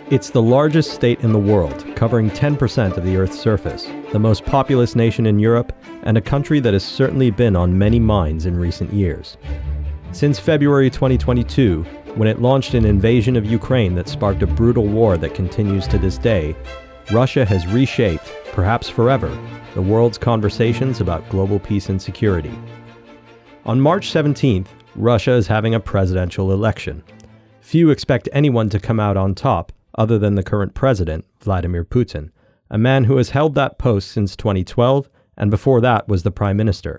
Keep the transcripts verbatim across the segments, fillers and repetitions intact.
It's the largest state in the world, covering ten percent of the Earth's surface, the most populous nation in Europe, and a country that has certainly been on many minds in recent years. Since February twenty twenty-two, when it launched an invasion of Ukraine that sparked a brutal war that continues to this day, Russia has reshaped, perhaps forever, the world's conversations about global peace and security. On March seventeenth, Russia is having a presidential election. Few expect anyone to come out on top, other than the current president, Vladimir Putin, a man who has held that post since twenty twelve, and before that was the prime minister.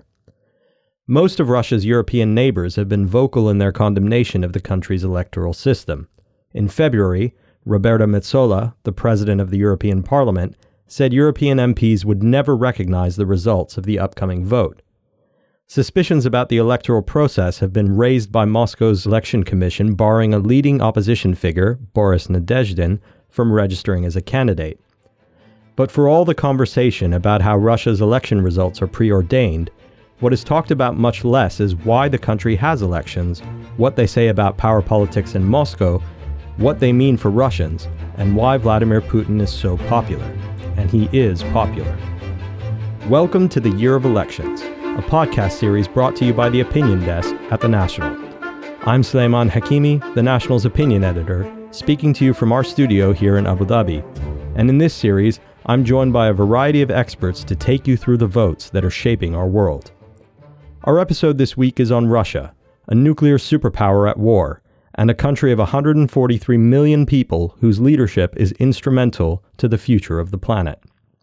Most of Russia's European neighbors have been vocal in their condemnation of the country's electoral system. In February, Roberta Metsola, the president of the European Parliament, said European M Ps would never recognize the results of the upcoming vote. Suspicions about the electoral process have been raised by Moscow's election commission barring a leading opposition figure, Boris Nadezhdin, from registering as a candidate. But for all the conversation about how Russia's election results are preordained, what is talked about much less is why the country has elections, what they say about power politics in Moscow, what they mean for Russians, and why Vladimir Putin is so popular. And he is popular. Welcome to the Year of Elections, a podcast series brought to you by the Opinion Desk at The National. I'm Suleyman Hakimi, The National's opinion editor, speaking to you from our studio here in Abu Dhabi. And in this series, I'm joined by a variety of experts to take you through the votes that are shaping our world. Our episode this week is on Russia, a nuclear superpower at war, and a country of one hundred forty-three million people whose leadership is instrumental to the future of the planet.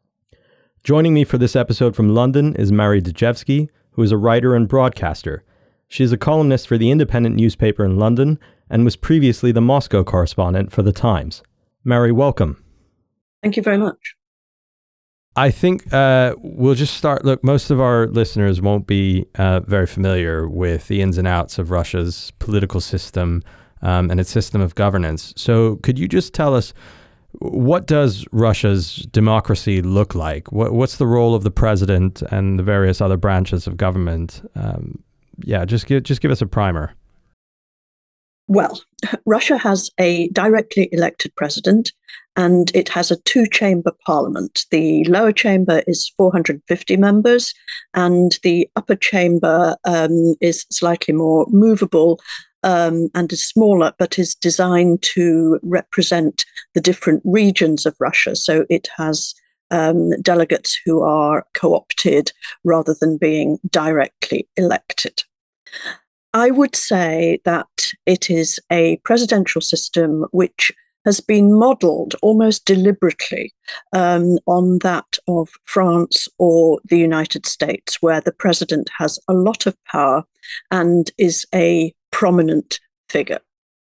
Joining me for this episode from London is Mary Dejevsky, who is a writer and broadcaster. She is a columnist for the independent newspaper in London and was previously the Moscow correspondent for The Times. Mary, welcome. Thank you very much. I think uh, we'll just start. Look, most of our listeners won't be uh, very familiar with the ins and outs of Russia's political system um, and its system of governance. So could you just tell us, what does Russia's democracy look like? What, what's the role of the president and the various other branches of government? Um, yeah, just give, just give us a primer. Well, Russia has a directly elected president, and it has a two-chamber parliament. The lower chamber is four hundred fifty members, and the upper chamber um, is slightly more movable um, and is smaller, but is designed to represent the different regions of Russia. So it has um, delegates who are co-opted rather than being directly elected. I would say that it is a presidential system which has been modelled almost deliberately um, on that of France or the United States, where the president has a lot of power and is a prominent figure.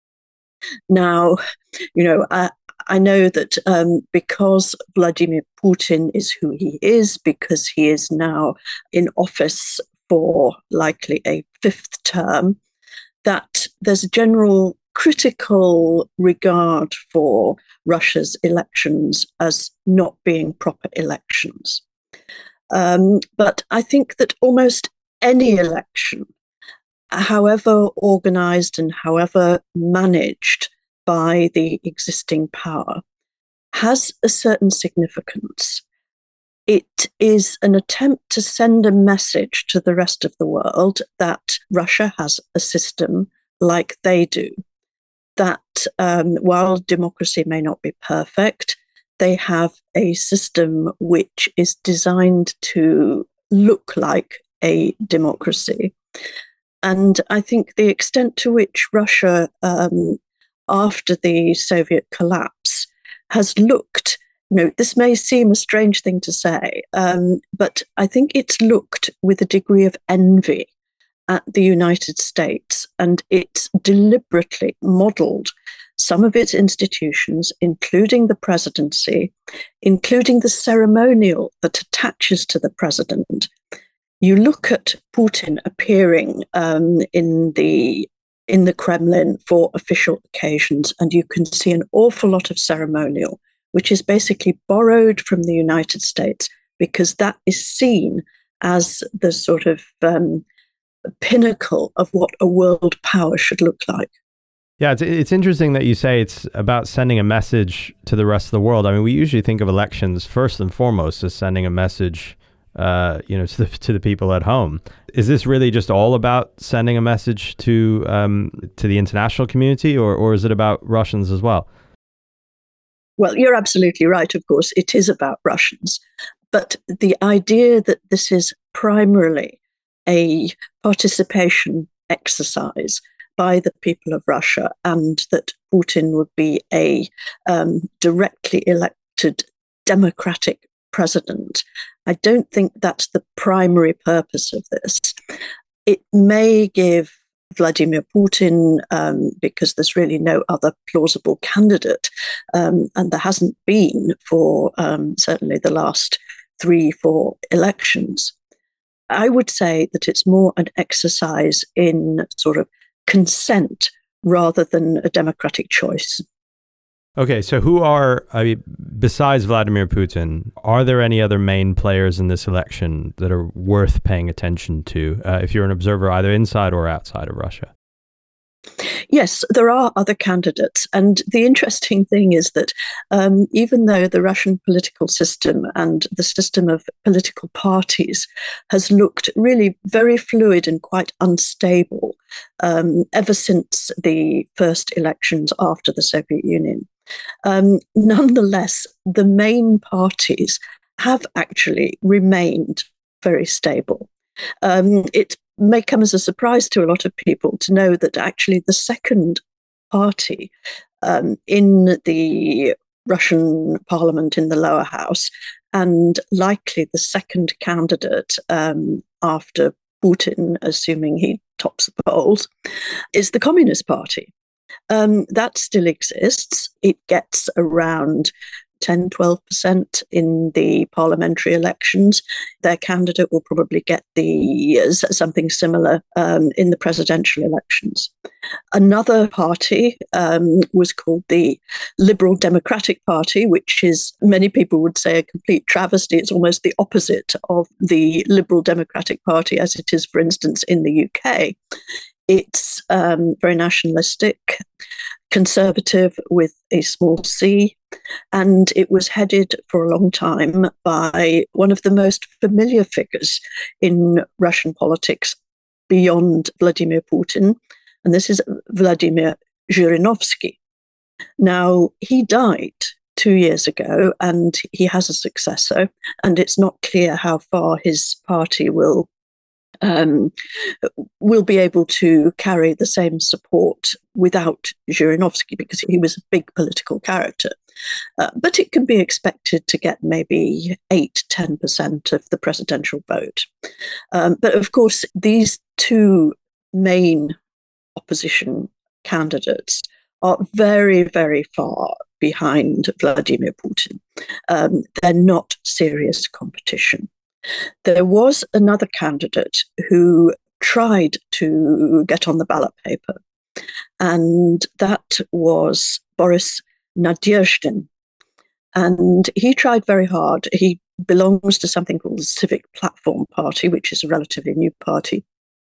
Now, you know, I, I know that um, because Vladimir Putin is who he is, because he is now in office for likely a fifth term, that there's a general critical regard for Russia's elections as not being proper elections. Um, but I think that almost any election, however organized and however managed by the existing power, has a certain significance. It is an attempt to send a message to the rest of the world that Russia has a system like they do, that um, while democracy may not be perfect, they have a system which is designed to look like a democracy. And I think the extent to which Russia, um, after the Soviet collapse, has looked, you know, this may seem a strange thing to say, um, but I think it's looked with a degree of envy at the United States, and it's deliberately modelled some of its institutions, including the presidency, including the ceremonial that attaches to the president. You look at Putin appearing um, in the in the Kremlin for official occasions, and you can see an awful lot of ceremonial, which is basically borrowed from the United States, because that is seen as the sort of um, pinnacle of what a world power should look like. Yeah, it's, it's interesting that you say it's about sending a message to the rest of the world. I mean, we usually think of elections first and foremost as sending a message, uh, you know, to the, to the people at home. Is this really just all about sending a message to um, to the international community, or or is it about Russians as well? Well, you're absolutely right. Of course, it is about Russians, but the idea that this is primarily a participation exercise by the people of Russia, and that Putin would be a um, directly elected democratic president. I don't think that's the primary purpose of this. It may give Vladimir Putin, um, because there's really no other plausible candidate, um, and there hasn't been for um, certainly the last three, four elections. I would say that it's more an exercise in sort of consent rather than a democratic choice. Okay, so who are, I mean, besides Vladimir Putin, are there any other main players in this election that are worth paying attention to uh, if you're an observer either inside or outside of Russia? Yes, there are other candidates. And the interesting thing is that um, even though the Russian political system and the system of political parties has looked really very fluid and quite unstable um, ever since the first elections after the Soviet Union, um, nonetheless, the main parties have actually remained very stable. Um, it may come as a surprise to a lot of people to know that actually the second party um, in the Russian parliament in the lower house, and likely the second candidate um, after Putin, assuming he tops the polls, is the Communist Party. Um, that still exists. It gets around ten, twelve percent in the parliamentary elections. Their candidate will probably get the uh, something similar um, in the presidential elections. Another party um, was called the Liberal Democratic Party, which is, many people would say, a complete travesty. It's almost the opposite of the Liberal Democratic Party as it is, for instance, in the U K. It's um, very nationalistic, conservative with a small c, and it was headed for a long time by one of the most familiar figures in Russian politics beyond Vladimir Putin, and this is Vladimir Zhirinovsky. Now, he died two years ago, and he has a successor, and it's not clear how far his party will Um, will be able to carry the same support without Zhirinovsky, because he was a big political character. Uh, but it can be expected to get maybe eight, ten percent of the presidential vote. Um, but of course, these two main opposition candidates are very, very far behind Vladimir Putin. Um, they're not serious competition. There was another candidate who tried to get on the ballot paper, and that was Boris Nadezhdin. And he tried very hard. He belongs to something called the Civic Platform Party, which is a relatively new party.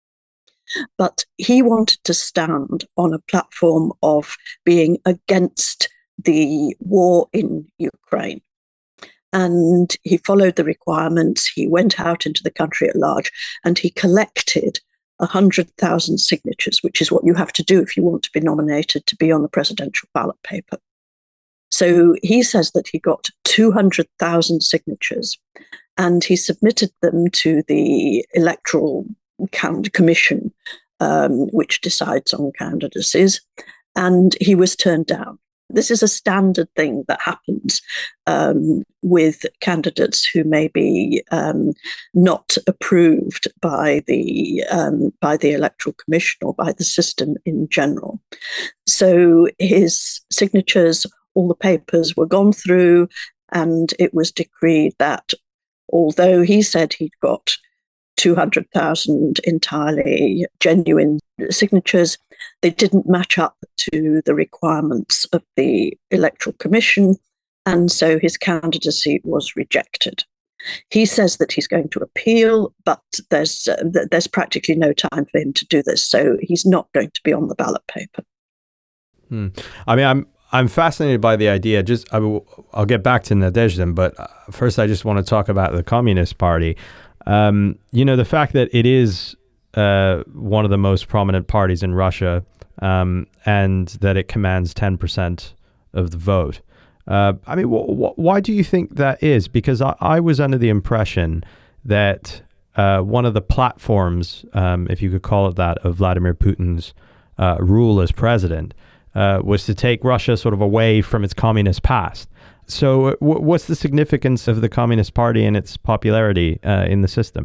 But he wanted to stand on a platform of being against the war in Ukraine. And he followed the requirements. He went out into the country at large, and he collected one hundred thousand signatures, which is what you have to do if you want to be nominated to be on the presidential ballot paper. So he says that he got two hundred thousand signatures, and he submitted them to the Electoral Commission, um, which decides on candidacies, and he was turned down. This is a standard thing that happens um, with candidates who may be um, not approved by the um, by the Electoral Commission or by the system in general. So his signatures, all the papers were gone through, and it was decreed that although he said he'd got two hundred thousand entirely genuine signatures, they didn't match up to the requirements of the Electoral Commission, and so his candidacy was rejected. He says that he's going to appeal, but there's uh, there's practically no time for him to do this, so he's not going to be on the ballot paper. Hmm. I mean, I'm I'm fascinated by the idea. Just I will, I'll get back to Nadezhdin, but first I just want to talk about the Communist Party. Um, you know, the fact that it is uh, one of the most prominent parties in Russia, um, and that it commands ten percent of the vote. Uh, I mean, wh- wh- why do you think that is? Because I, I was under the impression that uh, one of the platforms, um, if you could call it that, of Vladimir Putin's uh, rule as president uh, was to take Russia sort of away from its communist past. So uh, w- what's the significance of the Communist Party and its popularity uh, in the system?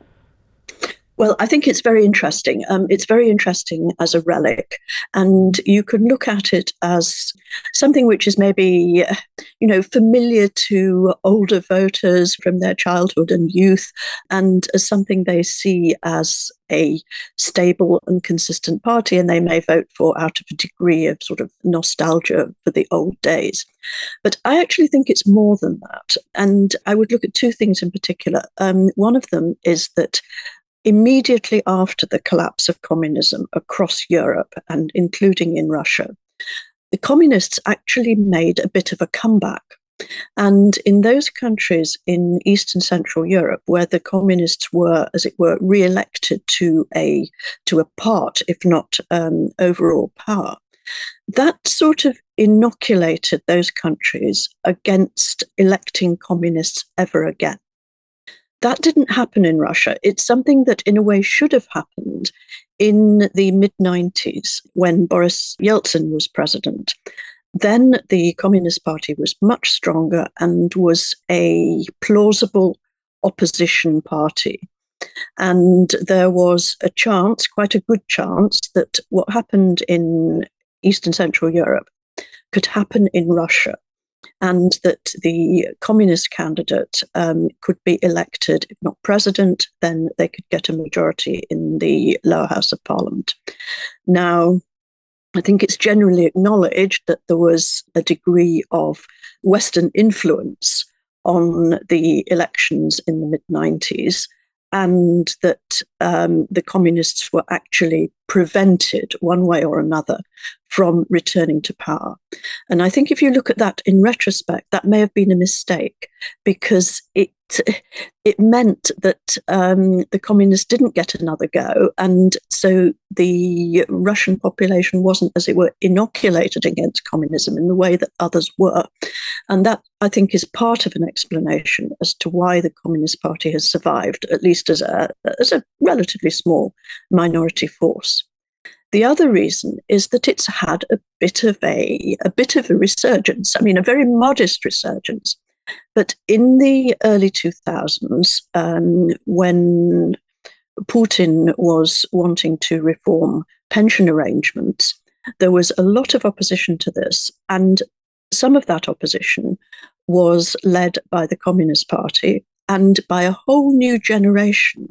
Well, I think it's very interesting. Um, it's very interesting as a relic, and you can look at it as something which is maybe, you know, familiar to older voters from their childhood and youth, and as something they see as a stable and consistent party, and they may vote for out of a degree of sort of nostalgia for the old days. But I actually think it's more than that, and I would look at two things in particular. Um, one of them is that immediately after the collapse of communism across Europe and including in Russia, the communists actually made a bit of a comeback. And in those countries in East and Central Europe, where the communists were, as it were, re-elected to a to a part, if not um, overall power, that sort of inoculated those countries against electing communists ever again. That didn't happen in Russia. It's something that, in a way, should have happened in the mid nineties when Boris Yeltsin was president. Then the Communist Party was much stronger and was a plausible opposition party. And there was a chance, quite a good chance, that what happened in East and Central Europe could happen in Russia, and that the communist candidate um, could be elected, if not president, then they could get a majority in the lower house of parliament. Now, I think it's generally acknowledged that there was a degree of Western influence on the elections in the mid nineties, and that um, the communists were actually prevented, one way or another, from returning to power. And I think if you look at that in retrospect, that may have been a mistake, because it it meant that um, the communists didn't get another go. And so the Russian population wasn't, as it were, inoculated against communism in the way that others were. And that, I think, is part of an explanation as to why the Communist Party has survived, at least as a, as a relatively small minority force. The other reason is that it's had a bit of a, a bit of a resurgence. I mean, a very modest resurgence. But in the early two thousands, um, when Putin was wanting to reform pension arrangements, there was a lot of opposition to this. And some of that opposition was led by the Communist Party and by a whole new generation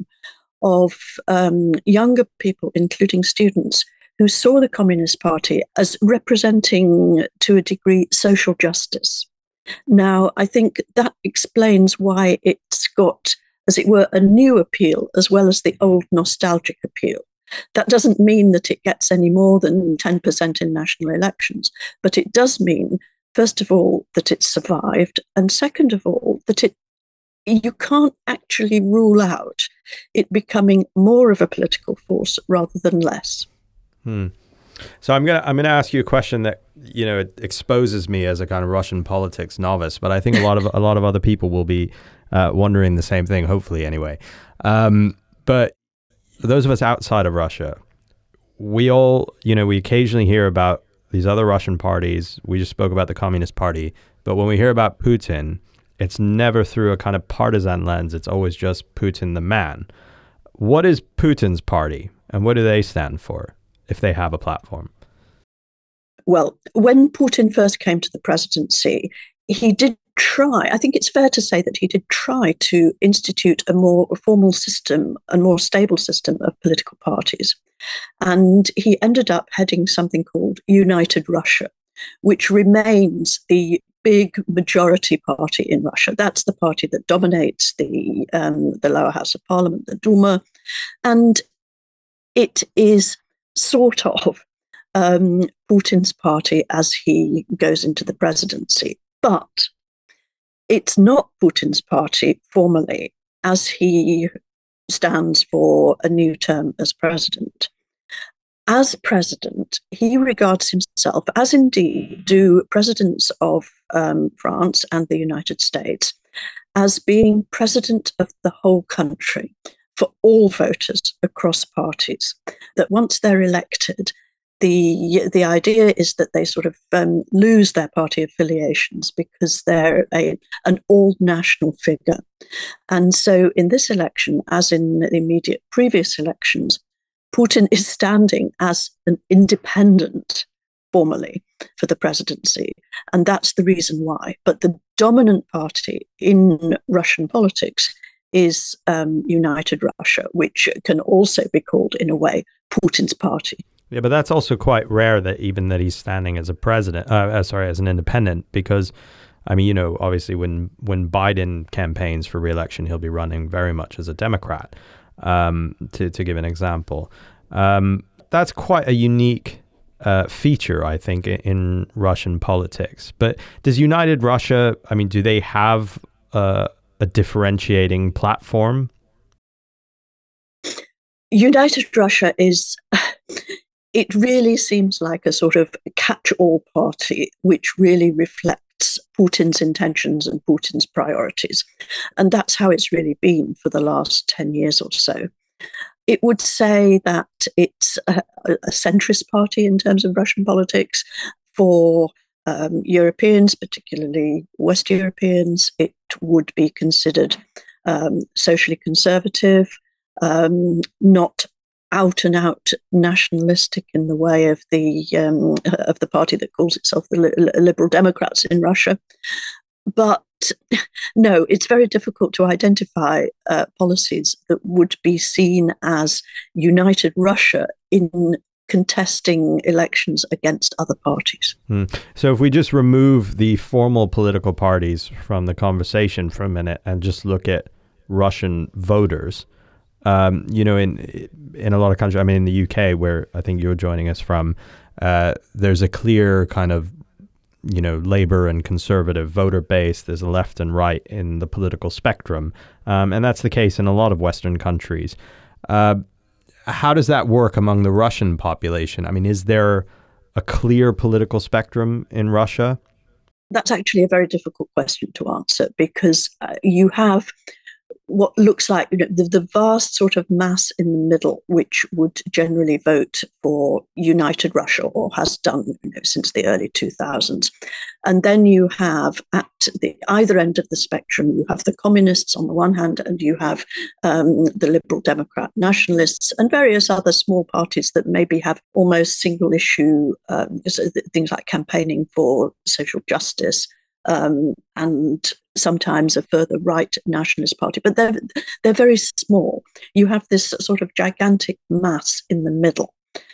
of um, younger people, including students, who saw the Communist Party as representing, to a degree, social justice. Now, I think that explains why it's got, as it were, a new appeal as well as the old nostalgic appeal. That doesn't mean that it gets any more than ten percent in national elections, but it does mean, first of all, that it's survived, and second of all, that it you can't actually rule out it becoming more of a political force rather than less. Hmm. So I'm gonna I'm gonna ask you a question that, you know, it exposes me as a kind of Russian politics novice, but I think a lot of a lot of other people will be uh, wondering the same thing. Hopefully, anyway. Um, but those of us outside of Russia, we all, you know, we occasionally hear about these other Russian parties. We just spoke about the Communist Party, but when we hear about Putin, it's never through a kind of partisan lens. It's always just Putin the man. What is Putin's party, and what do they stand for, if they have a platform? Well, when Putin first came to the presidency, he did try, I think it's fair to say that he did try to institute a more formal system, a more stable system of political parties. And he ended up heading something called United Russia, which remains the big majority party in Russia. That's the party that dominates the, um, the lower house of parliament, the Duma. And it is sort of um, Putin's party as he goes into the presidency. But it's not Putin's party formally as he stands for a new term as president. As president, he regards himself, as indeed do presidents of um, France and the United States, as being president of the whole country for all voters across parties. That once they're elected, the the idea is that they sort of um, lose their party affiliations because they're a, an all-national figure. And so in this election, as in the immediate previous elections, Putin is standing as an independent formally for the presidency. And that's the reason why. But the dominant party in Russian politics is um, United Russia, which can also be called, in a way, Putin's party. Yeah, but that's also quite rare that even that he's standing as a president, uh, sorry, as an independent, because, I mean, you know, obviously when, when Biden campaigns for re-election, he'll be running very much as a Democrat, um, to, to give an example. Um, that's quite a unique uh, feature, I think, in, in Russian politics. But does United Russia, I mean, do they have uh, a differentiating platform? United Russia is... It really seems like a sort of catch-all party, which really reflects Putin's intentions and Putin's priorities. And that's how it's really been for the last ten years or so. It would say that it's a, a centrist party in terms of Russian politics. For um, Europeans, particularly West Europeans, it would be considered um, socially conservative, um, not out and out nationalistic in the way of the um, of the party that calls itself the li- Liberal Democrats in Russia. But no, it's very difficult to identify uh, policies that would be seen as United Russia in contesting elections against other parties. Hmm. So if we just remove the formal political parties from the conversation for a minute and just look at Russian voters, Um, you know, in in a lot of countries, I mean, in the U K, where I think you're joining us from, uh, there's a clear kind of, you know, Labour and Conservative voter base. There's a left and right in the political spectrum. Um, and that's the case in a lot of Western countries. Uh, how does that work among the Russian population? I mean, is there a clear political spectrum in Russia? That's actually a very difficult question to answer because uh, you have what looks like, you know, the, the vast sort of mass in the middle, which would generally vote for United Russia, or has done, you know, since the early two thousands. And then you have at the either end of the spectrum, you have the communists on the one hand, and you have um, the Liberal Democrat nationalists and various other small parties that maybe have almost single issue um, things like campaigning for social justice, Um, and sometimes a further right nationalist party, but they're they're very small. You have this sort of gigantic mass in the middle.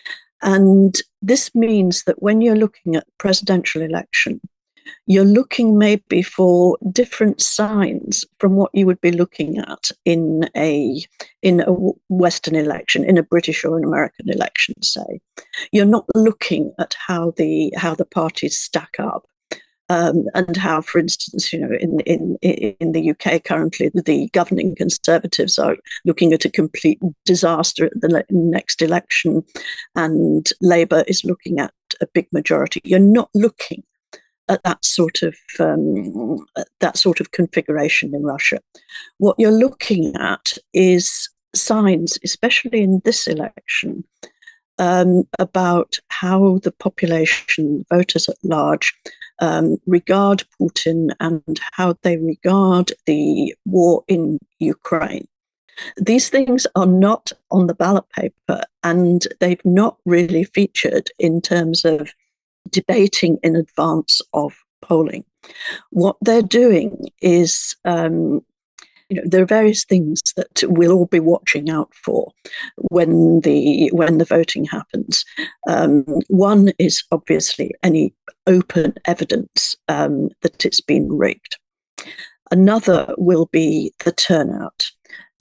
And this means that when you're looking at presidential election, you're looking maybe for different signs from what you would be looking at in a in a Western election, in a British or an American election, say. You're not looking at how the how the parties stack up. Um, and how, for instance, you know, in, in in the U K currently, the governing Conservatives are looking at a complete disaster at the le- next election, and Labour is looking at a big majority. You're not looking at that sort of um, that sort of configuration in Russia. What you're looking at is signs, especially in this election, um, about how the population, voters at large, Um, regard Putin and how they regard the war in Ukraine. These things are not on the ballot paper, and they've not really featured in terms of debating in advance of polling. What they're doing is, um, you know, there are various things that we'll all be watching out for when the when the voting happens. Um, one is obviously any open evidence um, that it's been rigged. Another will be the turnout.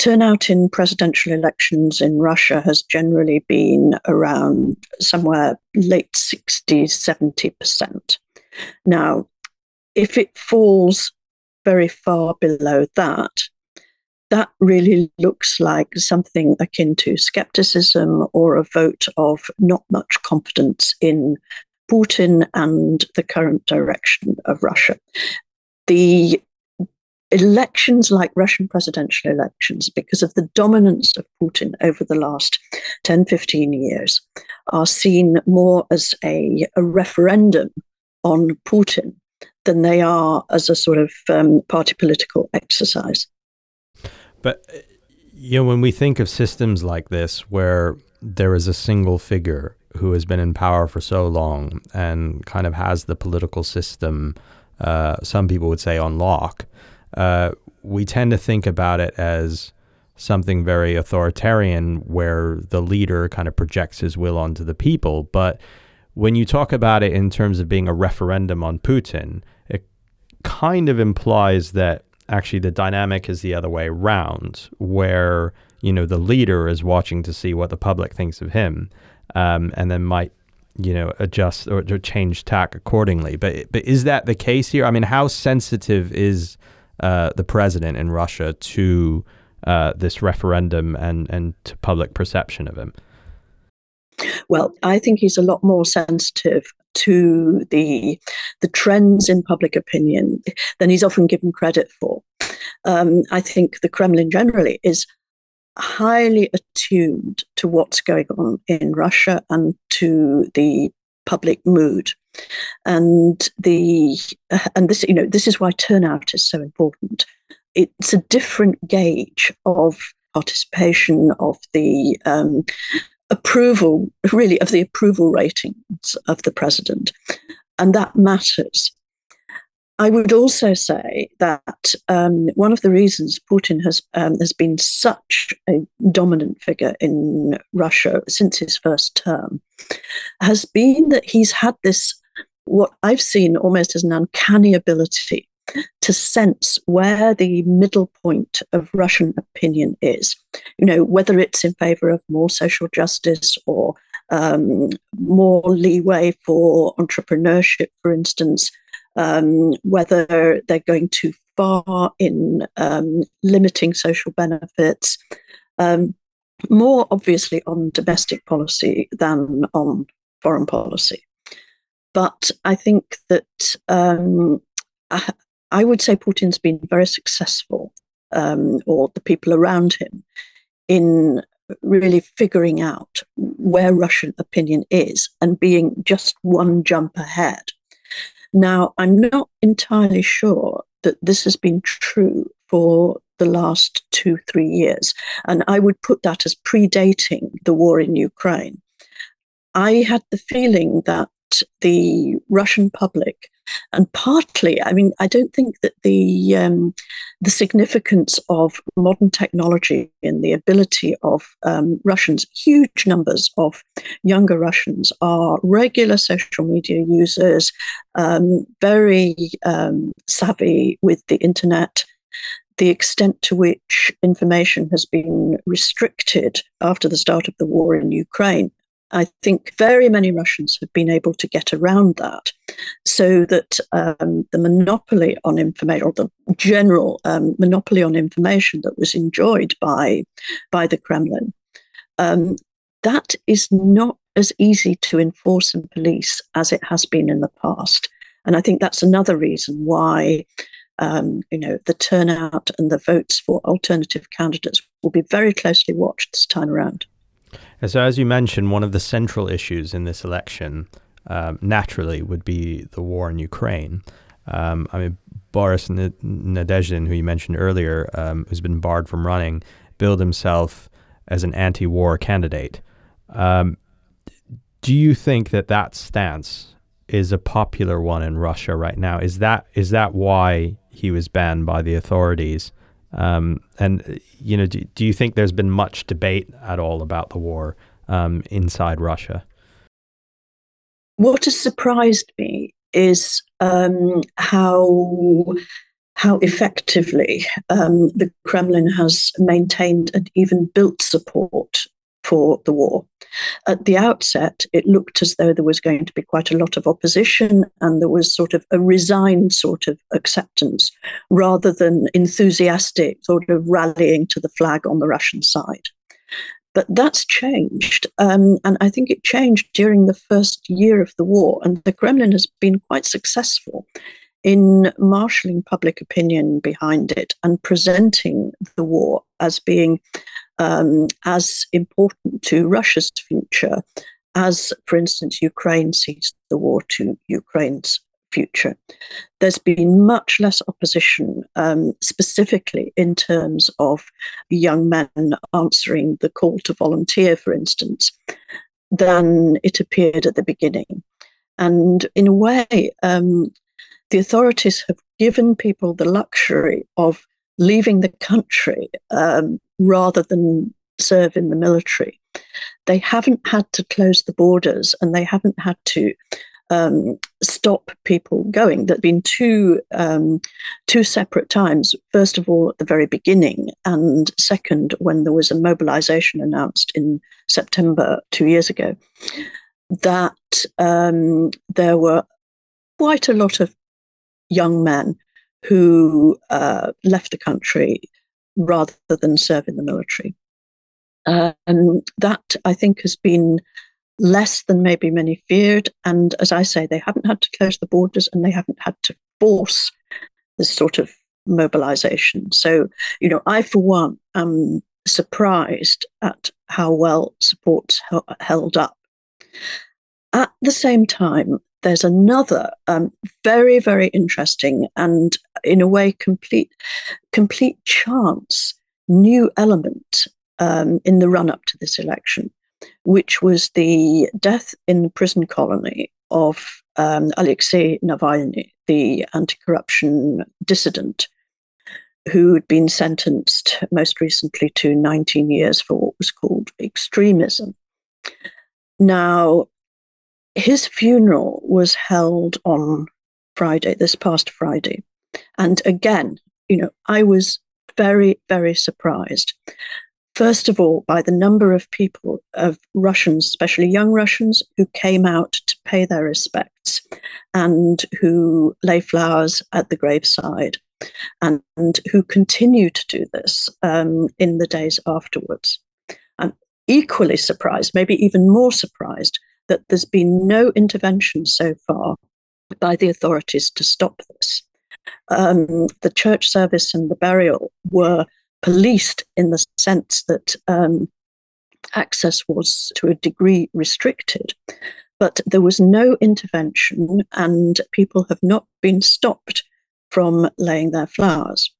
turnout in presidential elections in Russia has generally been around somewhere late sixties, seventy percent. Now, if it falls very far below that, that really looks like something akin to skepticism or a vote of not much confidence in Putin and the current direction of Russia. The elections like Russian presidential elections, because of the dominance of Putin over the last ten, fifteen years, are seen more as a, a referendum on Putin than they are as a sort of um, party political exercise. But, you know, when we think of systems like this, where there is a single figure who has been in power for so long and kind of has the political system, uh, some people would say, on lock, uh, we tend to think about it as something very authoritarian, where the leader kind of projects his will onto the people. But when you talk about it in terms of being a referendum on Putin, it kind of implies that actually the dynamic is the other way around, where, you know, the leader is watching to see what the public thinks of him, um, and then might, you know, adjust or, or change tack accordingly. But but is that the case here? I mean, how sensitive is uh, the president in Russia to uh, this referendum and, and to public perception of him? Well, I think he's a lot more sensitive to the the trends in public opinion than he's often given credit for. Um, I think the Kremlin generally is highly attuned to what's going on in Russia and to the public mood, and the and this you know this is why turnout is so important. It's a different gauge of participation, of the um, approval, really, of the approval ratings of the president, and that matters. I would also say that um, one of the reasons Putin has um, has been such a dominant figure in Russia since his first term has been that he's had this, what I've seen almost as an uncanny ability to sense where the middle point of Russian opinion is. You know, whether it's in favor of more social justice or um, more leeway for entrepreneurship, for instance, um, whether they're going too far in um, limiting social benefits, um, more obviously on domestic policy than on foreign policy. But I think that um, I, I would say Putin's been very successful, um, or the people around him, in really figuring out where Russian opinion is and being just one jump ahead. Now, I'm not entirely sure that this has been true for the last two, three years, and I would put that as predating the war in Ukraine. I had the feeling that the Russian public, and partly, I mean, I don't think that the um, the significance of modern technology and the ability of um, Russians, huge numbers of younger Russians are regular social media users, um, very um, savvy with the internet. The extent to which information has been restricted after the start of the war in Ukraine, I think very many Russians have been able to get around that, so that um, the monopoly on information, or the general um, monopoly on information that was enjoyed by, by the Kremlin, um, that is not as easy to enforce and police as it has been in the past. And I think that's another reason why um, you know, the turnout and the votes for alternative candidates will be very closely watched this time around. So as you mentioned, one of the central issues in this election, um, naturally, would be the war in Ukraine. Um, I mean, Boris Nadezhdin, who you mentioned earlier, um, who's been barred from running, billed himself as an anti-war candidate. Um, do you think that that stance is a popular one in Russia right now? Is that is that why he was banned by the authorities? Um, and, you know, do, do you think there's been much debate at all about the war um, inside Russia? What has surprised me is um, how how effectively um, the Kremlin has maintained and even built support for the war. At the outset, it looked as though there was going to be quite a lot of opposition, and there was sort of a resigned sort of acceptance rather than enthusiastic sort of rallying to the flag on the Russian side. But that's changed, um, and I think it changed during the first year of the war, and the Kremlin has been quite successful in marshalling public opinion behind it and presenting the war as being um, as important to Russia's future as, for instance, Ukraine sees the war to Ukraine's future. There's been much less opposition, um, specifically in terms of young men answering the call to volunteer, for instance, than it appeared at the beginning. And in a way, um, the authorities have given people the luxury of leaving the country um, rather than serve in the military. They haven't had to close the borders, and they haven't had to um, stop people going. There have been two, um, two separate times. First of all, at the very beginning, and second, when there was a mobilization announced in September two years ago, that um, there were quite a lot of young men who uh, left the country rather than serve in the military. Uh, and that, I think, has been less than maybe many feared. And as I say, they haven't had to close the borders, and they haven't had to force this sort of mobilization. So, you know, I, for one, am surprised at how well support's held up. At the same time, there's another um, very, very interesting and, in a way, complete, complete chance new element um, in the run-up to this election, which was the death in the prison colony of um, Alexei Navalny, the anti-corruption dissident, who had been sentenced most recently to nineteen years for what was called extremism. Now, his funeral was held on Friday, this past Friday. And again, you know, I was very, very surprised. First of all, by the number of people, of Russians, especially young Russians, who came out to pay their respects and who lay flowers at the graveside, and, and who continue to do this um, in the days afterwards. I'm equally surprised, maybe even more surprised, that there's been no intervention so far by the authorities to stop this. Um, the church service and the burial were policed in the sense that um, access was to a degree restricted, but there was no intervention, and people have not been stopped from laying their flowers.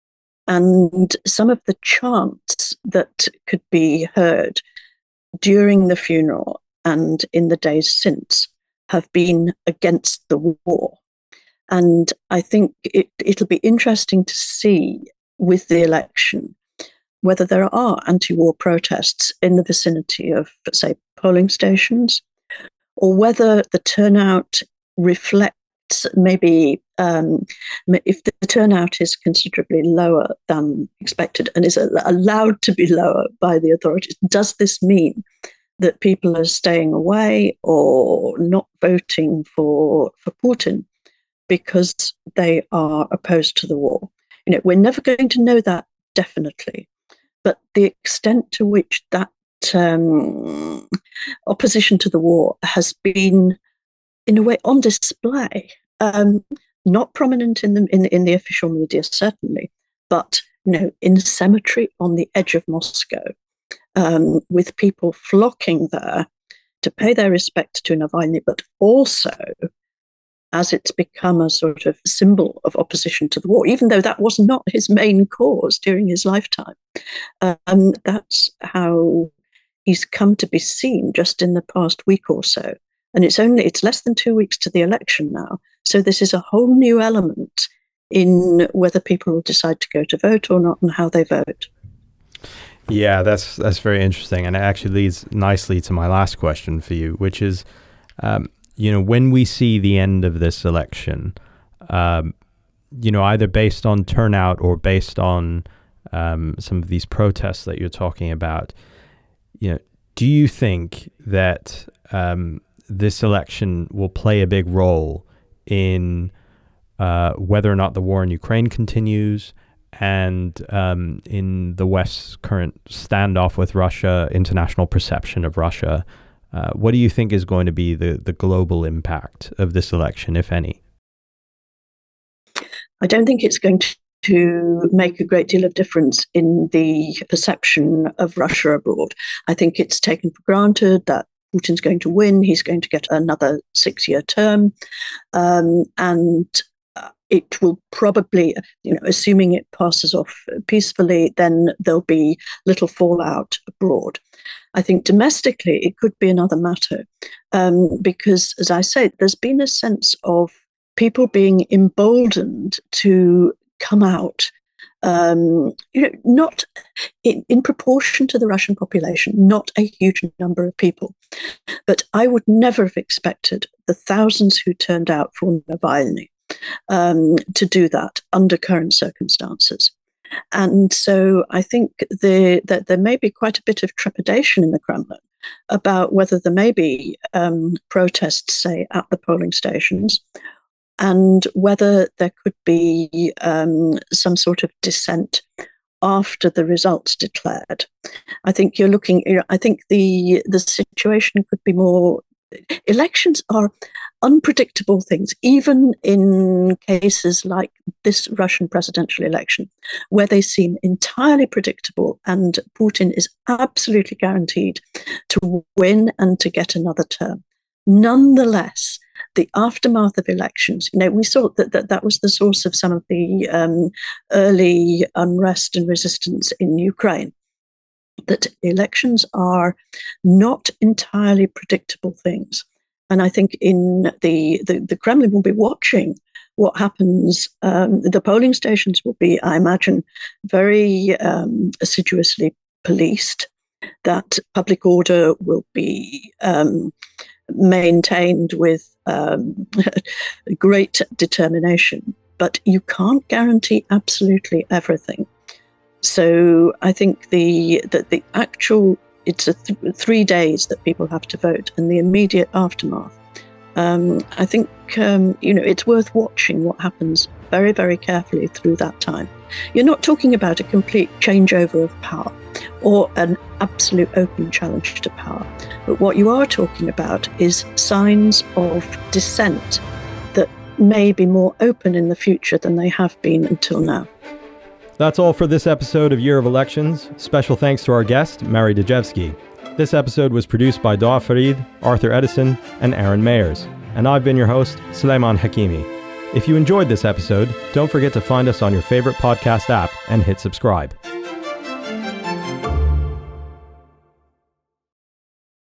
And some of the chants that could be heard during the funeral and in the days since have been against the war. And I think it, it'll be interesting to see with the election whether there are anti-war protests in the vicinity of, say, polling stations, or whether the turnout reflects maybe um, if the turnout is considerably lower than expected and is allowed to be lower by the authorities. Does this mean that people are staying away or not voting for, for Putin because they are opposed to the war? You know, we're never going to know that definitely, but the extent to which that um, opposition to the war has been, in a way, on display, um, not prominent in the in, in the official media certainly, but you know, in the cemetery on the edge of Moscow, um, with people flocking there to pay their respect to Navalny, but also as it's become a sort of symbol of opposition to the war, even though that was not his main cause during his lifetime. Um, that's how he's come to be seen just in the past week or so. And it's only, it's less than two weeks to the election now. So this is a whole new element in whether people will decide to go to vote or not and how they vote. Yeah, that's that's very interesting. And it actually leads nicely to my last question for you, which is, um, you know, when we see the end of this election, um, you know, either based on turnout or based on um, some of these protests that you're talking about, you know, do you think that um, this election will play a big role in uh, whether or not the war in Ukraine continues, and um, in the West's current standoff with Russia, international perception of Russia? Uh, what do you think is going to be the, the global impact of this election, if any? I don't think it's going to, to make a great deal of difference in the perception of Russia abroad. I think it's taken for granted that Putin's going to win. He's going to get another six-year term. Um, and it will probably, you know, assuming it passes off peacefully, then there'll be little fallout abroad. I think domestically, it could be another matter um, because, as I said, there's been a sense of people being emboldened to come out, um, you know, not in, in proportion to the Russian population, not a huge number of people. But I would never have expected the thousands who turned out for Navalny um, to do that under current circumstances. And so I think the, that there may be quite a bit of trepidation in the Kremlin about whether there may be um, protests, say, at the polling stations, and whether there could be um, some sort of dissent after the results declared. I think you're looking, you know, I think the the situation could be more, elections are unpredictable things, even in cases like this Russian presidential election, where they seem entirely predictable and Putin is absolutely guaranteed to win and to get another term. Nonetheless, the aftermath of elections, you know, we saw that that, that was the source of some of the um, early unrest and resistance in Ukraine, that elections are not entirely predictable things. And I think in the, the, the Kremlin will be watching what happens. Um, the polling stations will be, I imagine, very um, assiduously policed, that public order will be um, maintained with um, great determination. But you can't guarantee absolutely everything. So I think the that the actual, it's a th- three days that people have to vote, and the immediate aftermath. Um, I think um, you know it's worth watching what happens very, very carefully through that time. You're not talking about a complete changeover of power or an absolute open challenge to power, but what you are talking about is signs of dissent that may be more open in the future than they have been until now. That's all for this episode of Year of Elections. Special thanks to our guest, Mary Dejevsky. This episode was produced by Doa Farid, Arthur Edison, and Aaron Mayers. And I've been your host, Suleiman Hakimi. If you enjoyed this episode, don't forget to find us on your favorite podcast app and hit subscribe.